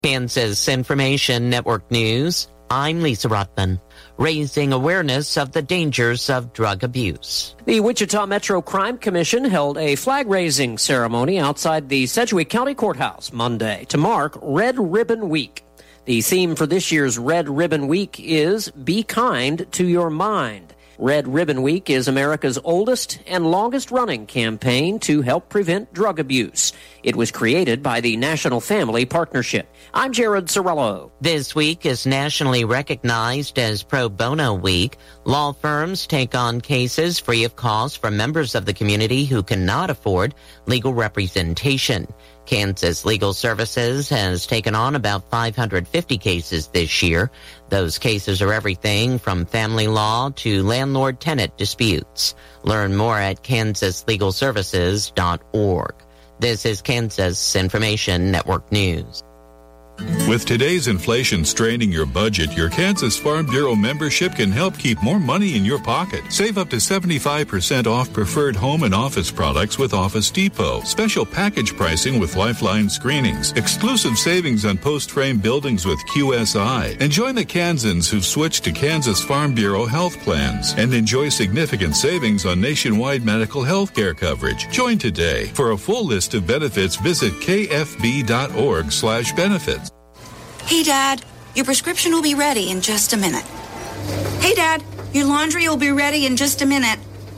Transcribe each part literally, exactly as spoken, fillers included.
Kansas Information Network News, I'm Lisa Rothman. Raising awareness of the dangers of drug abuse. The Wichita Metro Crime Commission held a flag-raising ceremony outside the Sedgwick County Courthouse Monday to mark Red Ribbon Week. The theme for this year's Red Ribbon Week is Be Kind to Your Mind. Red Ribbon Week is America's oldest and longest-running campaign to help prevent drug abuse. It was created by the National Family Partnership. I'm Jared Sorello. This week is nationally recognized as Pro Bono Week. Law firms take on cases free of cost from members of the community who cannot afford legal representation. Kansas Legal Services has taken on about five hundred fifty cases this year. Those cases are everything from family law to landlord-tenant disputes. Learn more at kansas legal services dot org. This is Kansas Information Network News. With today's inflation straining your budget, your Kansas Farm Bureau membership can help keep more money in your pocket. Save up to seventy-five percent off preferred home and office products with Office Depot. Special package pricing with Lifeline screenings. Exclusive savings on post-frame buildings with Q S I. And join the Kansans who've switched to Kansas Farm Bureau health plans. And enjoy significant savings on nationwide medical health care coverage. Join today. For a full list of benefits, visit k f b dot org slash benefits. Hey, Dad, your prescription will be ready in just a minute. Hey, Dad, your laundry will be ready in just a minute.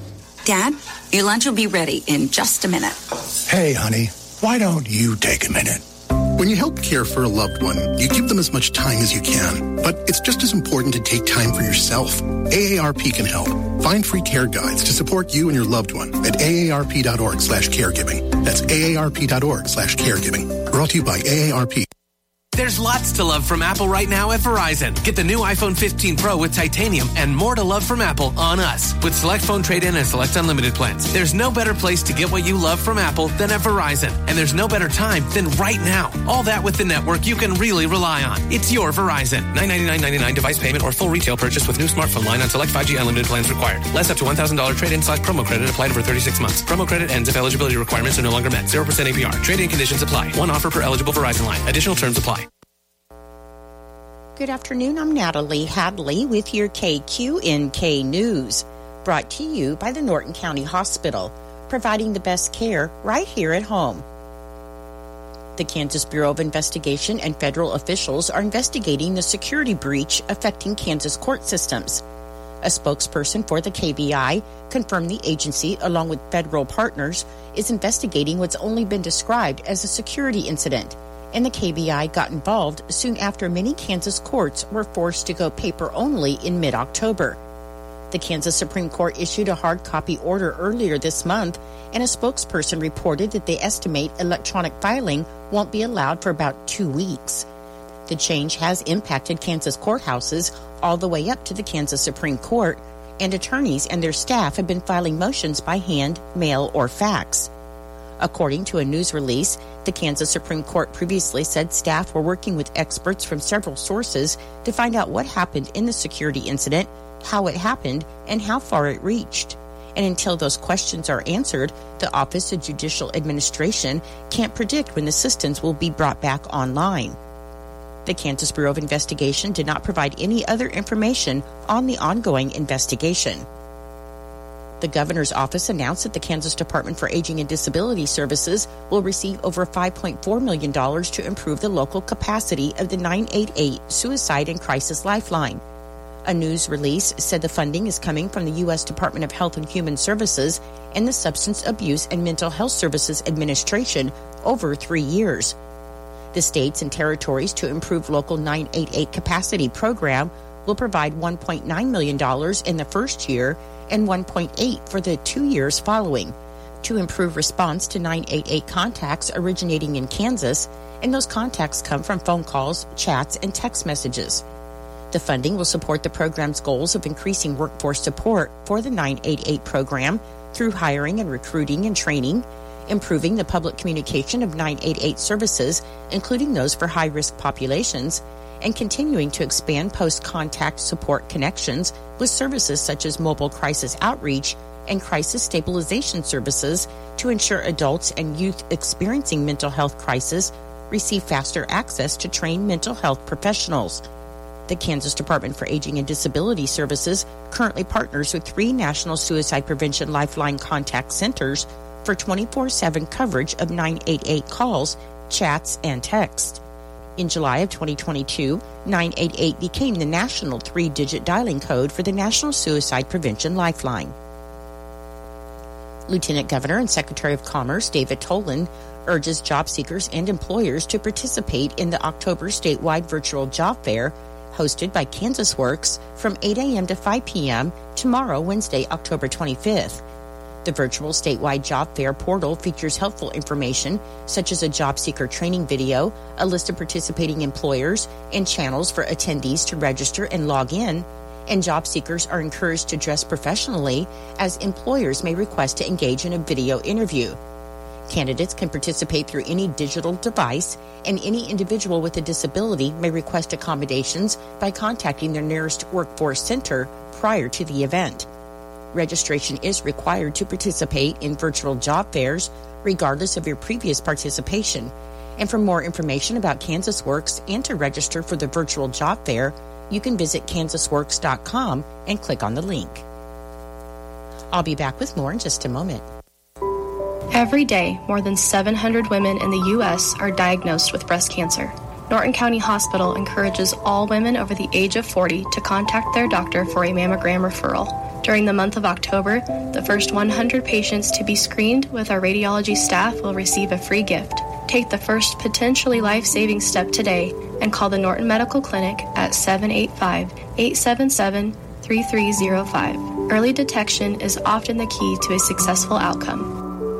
Dad, your lunch will be ready in just a minute. Hey, honey, why don't you take a minute? When you help care for a loved one, you give them as much time as you can. But it's just as important to take time for yourself. A A R P can help. Find free care guides to support you and your loved one at A A R P dot org slash caregiving. That's A A R P dot org slash caregiving. Brought to you by A A R P. There's lots to love from Apple right now at Verizon. Get the new iPhone fifteen Pro with titanium and more to love from Apple on us with select phone trade-in and select unlimited plans. There's no better place to get what you love from Apple than at Verizon. And there's no better time than right now. All that with the network you can really rely on. It's your Verizon. nine ninety-nine ninety-nine device payment or full retail purchase with new smartphone line on select five G unlimited plans required. Less up to one thousand dollars trade-in slash promo credit applied over thirty-six months. Promo credit ends if eligibility requirements are no longer met. zero percent A P R. Trade-in conditions apply. One offer per eligible Verizon line. Additional terms apply. Good afternoon, I'm Natalie Hadley with your K Q N K News, brought to you by the Norton County Hospital, providing the best care right here at home. The Kansas Bureau of Investigation and federal officials are investigating the security breach affecting Kansas court systems. A spokesperson for the K B I confirmed the agency, along with federal partners, is investigating what's only been described as a security incident, and the K B I got involved soon after many Kansas courts were forced to go paper only in mid-October. The Kansas Supreme Court issued a hard copy order earlier this month, and a spokesperson reported that they estimate electronic filing won't be allowed for about two weeks. The change has impacted Kansas courthouses all the way up to the Kansas Supreme Court, and attorneys and their staff have been filing motions by hand, mail, or fax. According to a news release, the Kansas Supreme Court previously said staff were working with experts from several sources to find out what happened in the security incident, how it happened, and how far it reached. And until those questions are answered, the Office of Judicial Administration can't predict when the systems will be brought back online. The Kansas Bureau of Investigation did not provide any other information on the ongoing investigation. The governor's office announced that the Kansas Department for Aging and Disability Services will receive over five point four million dollars to improve the local capacity of the nine eight eight Suicide and Crisis Lifeline. A news release said the funding is coming from the U S Department of Health and Human Services and the Substance Abuse and Mental Health Services Administration over three years. The states and territories to improve local nine eight eight capacity program will provide one point nine million dollars in the first year and one point eight for the two years following to improve response to nine eight eight contacts originating in Kansas, and those contacts come from phone calls, chats, and text messages. The funding will support the program's goals of increasing workforce support for the nine eight eight program through hiring and recruiting and training, improving the public communication of nine eight eight services, including those for high-risk populations, and continuing to expand post-contact support connections with services such as mobile crisis outreach and crisis stabilization services to ensure adults and youth experiencing mental health crisis receive faster access to trained mental health professionals. The Kansas Department for Aging and Disability Services currently partners with three National Suicide Prevention Lifeline contact centers for twenty-four seven coverage of nine eight eight calls, chats, and texts. In July of twenty twenty-two, nine eight eight became the national three-digit dialing code for the National Suicide Prevention Lifeline. Lieutenant Governor and Secretary of Commerce David Tolan urges job seekers and employers to participate in the October statewide virtual job fair hosted by Kansas Works from eight a.m. to five p.m. tomorrow, Wednesday, October twenty-fifth. The virtual statewide job fair portal features helpful information such as a job seeker training video, a list of participating employers, and channels for attendees to register and log in. And job seekers are encouraged to dress professionally, as employers may request to engage in a video interview. Candidates can participate through any digital device, and any individual with a disability may request accommodations by contacting their nearest workforce center prior to the event. Registration is required to participate in virtual job fairs, regardless of your previous participation. And for more information about Kansas Works and to register for the virtual job fair, you can visit kansas works dot com and click on the link. I'll be back with more in just a moment. Every day, more than seven hundred women in the U S are diagnosed with breast cancer. Norton County Hospital encourages all women over the age of forty to contact their doctor for a mammogram referral. During the month of October, the first one hundred patients to be screened with our radiology staff will receive a free gift. Take the first potentially life-saving step today and call the Norton Medical Clinic at seven eight five, eight seven seven, three three zero five. Early detection is often the key to a successful outcome.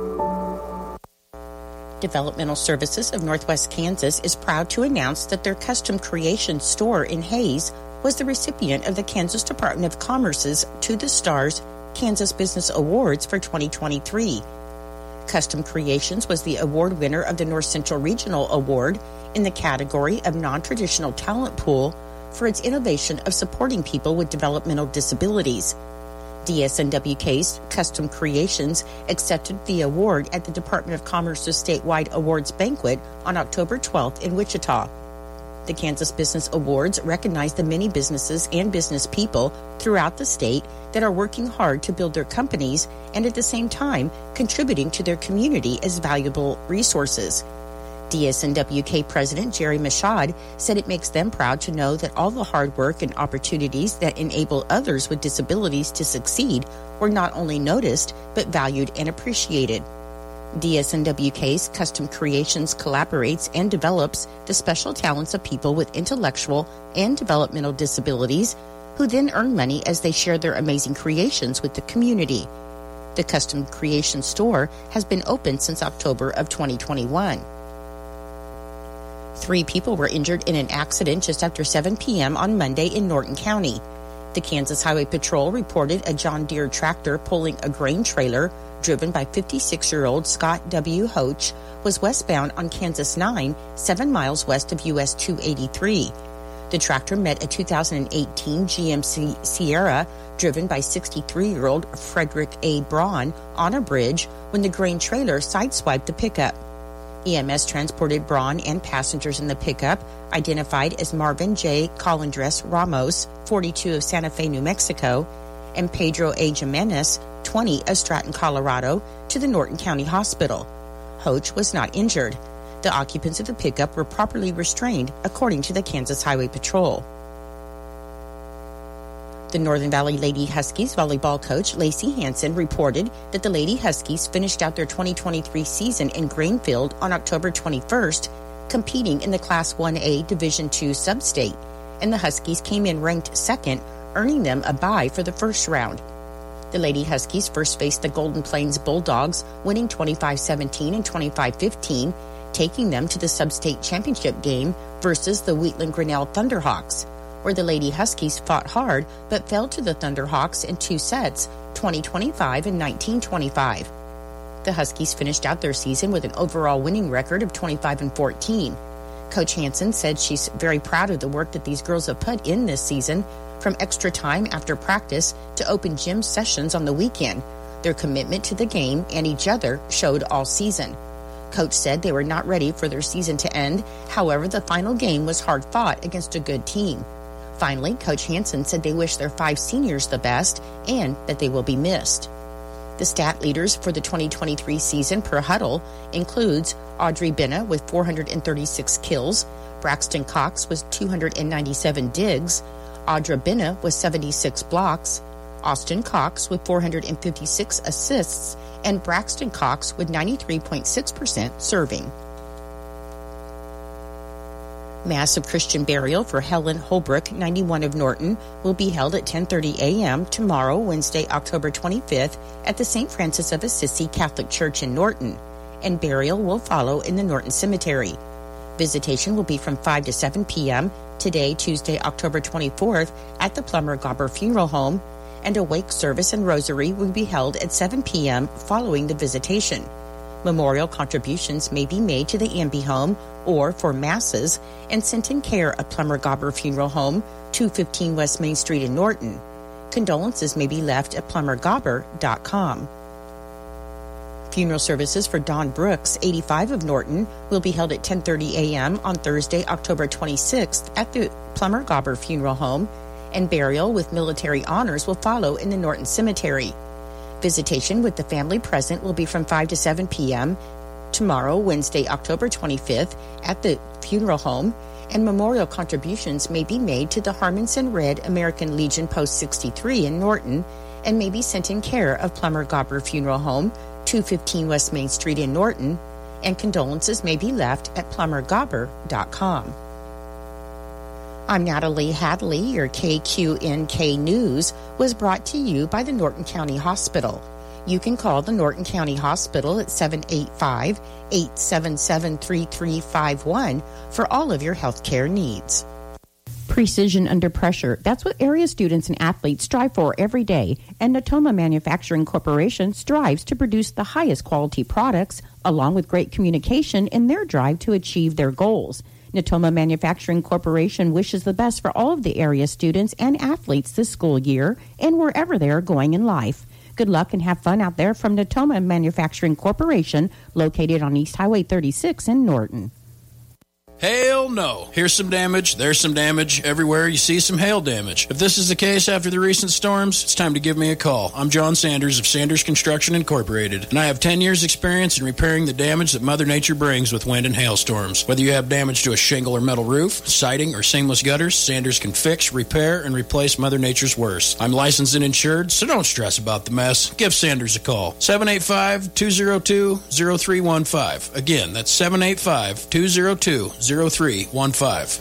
Developmental Services of Northwest Kansas is proud to announce that their Custom Creation store in Hayes was the recipient of the Kansas Department of Commerce's To the Stars Kansas Business Awards for twenty twenty-three. Custom Creations was the award winner of the North Central Regional Award in the category of Non-Traditional Talent Pool for its innovation of supporting people with developmental disabilities. D S N W K's Custom Creations accepted the award at the Department of Commerce's statewide awards banquet on October twelfth in Wichita. The Kansas Business Awards recognize the many businesses and business people throughout the state that are working hard to build their companies and at the same time contributing to their community as valuable resources. D S N W K President Jerry Mashad said it makes them proud to know that all the hard work and opportunities that enable others with disabilities to succeed were not only noticed, but valued and appreciated. D S N W K's Custom Creations collaborates and develops the special talents of people with intellectual and developmental disabilities, who then earn money as they share their amazing creations with the community. The Custom Creation store has been open since October of twenty twenty-one. Three people were injured in an accident just after seven p.m. on Monday in Norton County. The Kansas Highway Patrol reported a John Deere tractor pulling a grain trailer driven by fifty-six-year-old Scott W. Hoach was westbound on Kansas nine, seven miles west of U S two eighty-three. The tractor met a two thousand eighteen G M C Sierra driven by sixty-three-year-old Frederick A. Braun on a bridge when the grain trailer sideswiped the pickup. E M S transported Braun and passengers in the pickup, identified as Marvin J. Colindres Ramos, forty-two, of Santa Fe, New Mexico, and Pedro A. Jimenez, twenty, of Stratton, Colorado, to the Norton County Hospital. Hoach was not injured. The occupants of the pickup were properly restrained, according to the Kansas Highway Patrol. The Northern Valley Lady Huskies volleyball coach Lacey Hansen reported that the Lady Huskies finished out their twenty twenty-three season in Grainfield on October twenty-first, competing in the Class one A Division two Substate, and the Huskies came in ranked second, earning them a bye for the first round. The Lady Huskies first faced the Golden Plains Bulldogs, winning twenty-five seventeen and twenty-five fifteen, taking them to the Substate Championship game versus the Wheatland Grinnell Thunderhawks, where the Lady Huskies fought hard but fell to the Thunderhawks in two sets, twenty twenty-five and nineteen twenty-five. The Huskies finished out their season with an overall winning record of twenty-five and fourteen. Coach Hansen said she's very proud of the work that these girls have put in this season, from extra time after practice to open gym sessions on the weekend. Their commitment to the game and each other showed all season. Coach said they were not ready for their season to end. However, the final game was hard fought against a good team. Finally, Coach Hansen said they wish their five seniors the best and that they will be missed. The stat leaders for the twenty twenty-three season per huddle includes Audrey Benna with four hundred thirty-six kills, Braxton Cox with two hundred ninety-seven digs, Audra Benna with seventy-six blocks, Austin Cox with four hundred fifty-six assists, and Braxton Cox with ninety-three point six percent serving. Mass of Christian burial for Helen Holbrook, ninety-one of Norton, will be held at ten thirty a.m. tomorrow, Wednesday, October twenty-fifth, at the Saint Francis of Assisi Catholic Church in Norton, and burial will follow in the Norton Cemetery. Visitation will be from five to seven p.m. today, Tuesday, October twenty-fourth, at the Plummer Gobber Funeral Home, and a wake service and rosary will be held at seven p.m. following the visitation. Memorial contributions may be made to the Amby Home or for masses and sent in care of Plummer Gobber Funeral Home, two fifteen West Main Street in Norton. Condolences may be left at plummer gobber dot com. Funeral services for Don Brooks, eighty-five of Norton, will be held at ten thirty a.m. on Thursday, October twenty-sixth at the Plummer Gobber Funeral Home, and burial with military honors will follow in the Norton Cemetery. Visitation with the family present will be from five to seven p.m. tomorrow, Wednesday, October twenty-fifth, at the funeral home, and memorial contributions may be made to the Harmonson Red American Legion Post sixty-three in Norton and may be sent in care of Plummer Gobber Funeral Home, two fifteen West Main Street in Norton, and condolences may be left at plummer gobber dot com. I'm Natalie Hadley. Your K Q N K News was brought to you by the Norton County Hospital. You can call the Norton County Hospital at seven eight five, eight seven seven, three three five one for all of your health care needs. Precision under pressure. That's what area students and athletes strive for every day, and Natoma Manufacturing Corporation strives to produce the highest quality products along with great communication in their drive to achieve their goals. Natoma Manufacturing Corporation wishes the best for all of the area students and athletes this school year and wherever they are going in life. Good luck and have fun out there from Natoma Manufacturing Corporation, located on East Highway thirty-six in Norton. Hail no. Here's some damage, there's some damage. Everywhere you see some hail damage. If this is the case after the recent storms, it's time to give me a call. I'm John Sanders of Sanders Construction Incorporated, and I have ten years experience in repairing the damage that Mother Nature brings with wind and hailstorms. Whether you have damage to a shingle or metal roof, siding, or seamless gutters, Sanders can fix, repair, and replace Mother Nature's worst. I'm licensed and insured, so don't stress about the mess. Give Sanders a call. seven eight five, two oh two, oh three one five. Again, that's seven eight five, two oh two, oh three one five.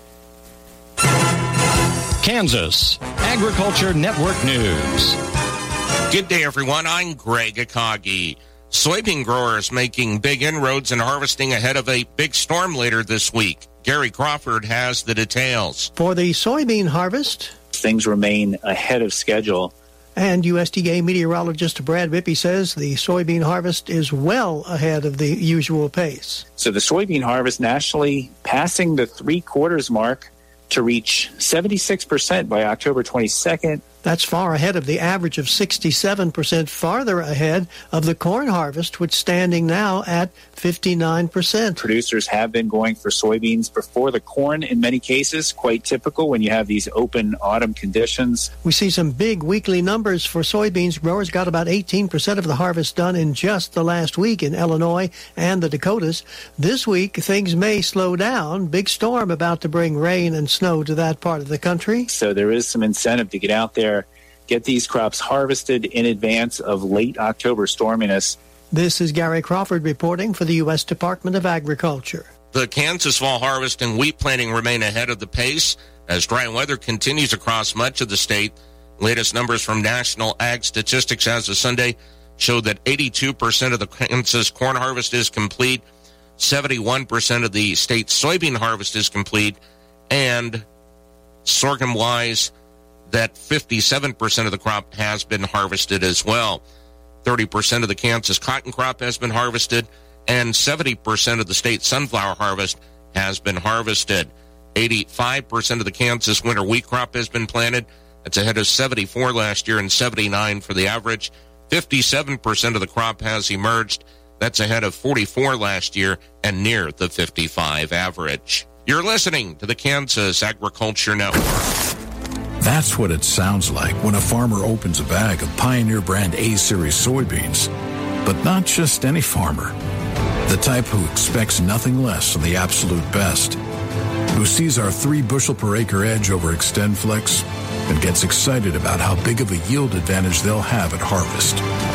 Kansas Agriculture Network News. Good day, everyone. I'm Greg Akagi. Soybean growers making big inroads in harvesting ahead of a big storm later this week. Gary Crawford has the details. For the soybean harvest, things remain ahead of schedule. And U S D A meteorologist Brad Bippy says the soybean harvest is well ahead of the usual pace. So the soybean harvest nationally passing the three-quarters mark to reach seventy-six percent by October twenty-second. That's far ahead of the average of sixty-seven percent, farther ahead of the corn harvest, which is standing now at fifty-nine percent. Producers have been going for soybeans before the corn in many cases, quite typical when you have these open autumn conditions. We see some big weekly numbers for soybeans. Growers got about eighteen percent of the harvest done in just the last week in Illinois and the Dakotas. This week, things may slow down. Big storm about to bring rain and snow to that part of the country. So there is some incentive to get out there, get these crops harvested in advance of late October storminess. This is Gary Crawford reporting for the U S Department of Agriculture. The Kansas fall harvest and wheat planting remain ahead of the pace as dry weather continues across much of the state. Latest numbers from National Ag Statistics as of Sunday show that eighty-two percent of the Kansas corn harvest is complete, seventy-one percent of the state's soybean harvest is complete, and sorghum-wise, that fifty-seven percent of the crop has been harvested as well. thirty percent of the Kansas cotton crop has been harvested, and seventy percent of the state sunflower harvest has been harvested. eighty-five percent of the Kansas winter wheat crop has been planted. That's ahead of seventy-four last year and seventy-nine for the average. fifty-seven percent of the crop has emerged. That's ahead of forty-four last year and near the fifty-five average. You're listening to the Kansas Agriculture Network. That's what it sounds like when a farmer opens a bag of Pioneer brand A-Series soybeans. But not just any farmer. The type who expects nothing less than the absolute best. Who sees our three bushel per acre edge over XtendFlex and gets excited about how big of a yield advantage they'll have at harvest.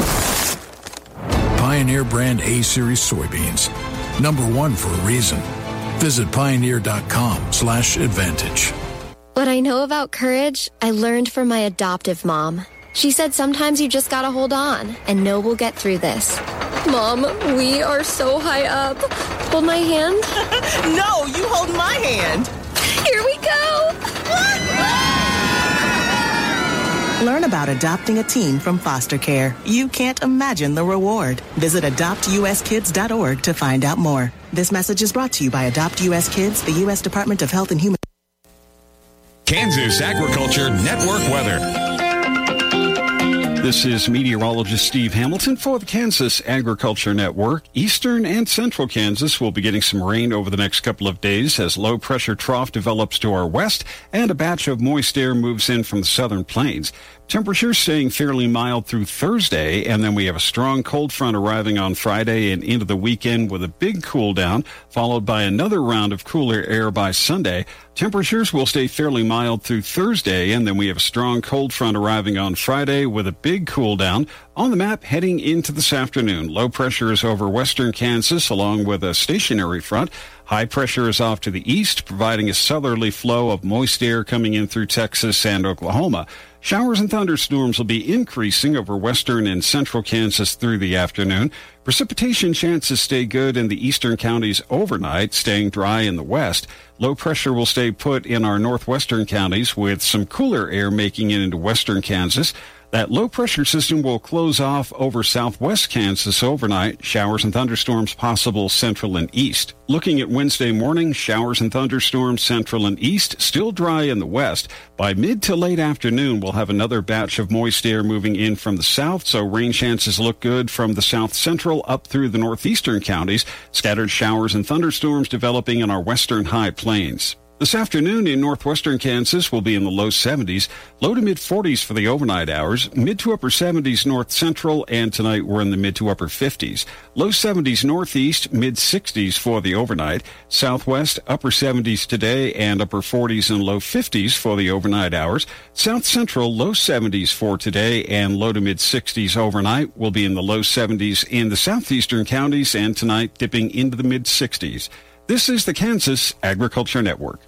Pioneer brand A-Series soybeans. Number one for a reason. Visit pioneer.com slash advantage. What I know about courage, I learned from my adoptive mom. She said sometimes you just gotta hold on and know we'll get through this. Mom, we are so high up. Hold my hand. No, you hold my hand. Here we go. Learn about adopting a teen from foster care. You can't imagine the reward. Visit adopt u s kids dot org to find out more. This message is brought to you by Adopt U S Kids, the U S Department of Health and Human Kansas Agriculture Network weather. This is meteorologist Steve Hamilton for the Kansas Agriculture Network. Eastern and central Kansas will be getting some rain over the next couple of days as low pressure trough develops to our west and a batch of moist air moves in from the southern plains. Temperatures staying fairly mild through Thursday, and then we have a strong cold front arriving on Friday and into the weekend with a big cool down, followed by another round of cooler air by Sunday. Temperatures will stay fairly mild through Thursday, and then we have a strong cold front arriving on Friday with a big cool down. On the map heading into this afternoon, low pressure is over western Kansas along with a stationary front. High pressure is off to the east, providing a southerly flow of moist air coming in through Texas and Oklahoma. Showers and thunderstorms will be increasing over western and central Kansas through the afternoon. Precipitation chances stay good in the eastern counties overnight, staying dry in the west. Low pressure will stay put in our northwestern counties with some cooler air making it into western Kansas. That low-pressure system will close off over southwest Kansas overnight. Showers and thunderstorms possible central and east. Looking at Wednesday morning, showers and thunderstorms central and east, still dry in the west. By mid to late afternoon, we'll have another batch of moist air moving in from the south, so rain chances look good from the south central up through the northeastern counties. Scattered showers and thunderstorms developing in our western high plains. This afternoon in northwestern Kansas will be in the low seventies, low to mid forties for the overnight hours, mid to upper seventies north central, and tonight we're in the mid to upper fifties. Low seventies northeast, mid sixties for the overnight. Southwest, upper seventies today and upper forties and low fifties for the overnight hours. South central, low seventies for today and low to mid sixties overnight. We'll be in the low seventies in the southeastern counties and tonight dipping into the mid sixties. This is the Kansas Agriculture Network.